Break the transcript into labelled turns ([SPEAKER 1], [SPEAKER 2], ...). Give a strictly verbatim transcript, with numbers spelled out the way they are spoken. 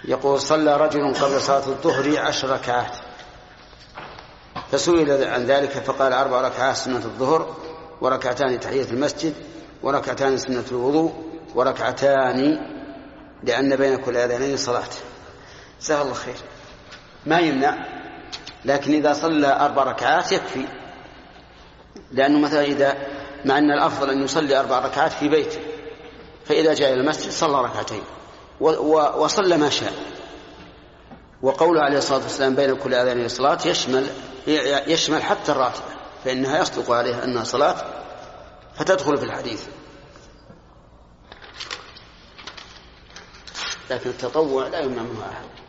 [SPEAKER 1] يقول صلى رجل قبل صلاة الظهر عشر ركعات فسئل عن ذلك فقال أربع ركعات سنة الظهر وركعتان تحية المسجد وركعتان سنة الوضوء وركعتان لأن بين كل أذانين صلاة. جزاه الله خير. ما يمنع، لكن إذا صلى أربع ركعات يكفي، لأنه مثلا إذا مع أن الأفضل أن يصلي أربع ركعات في بيته، فإذا جاء إلى المسجد صلى ركعتين وصلى ما شاء. وقوله عليه الصلاة والسلام بين كل أذانين صلاة يشمل يشمل حتى الراتبة، فإنها يصدق عليها أنها صلاة فتدخل في الحديث. لكن التطوع لا يمنع منه أحد.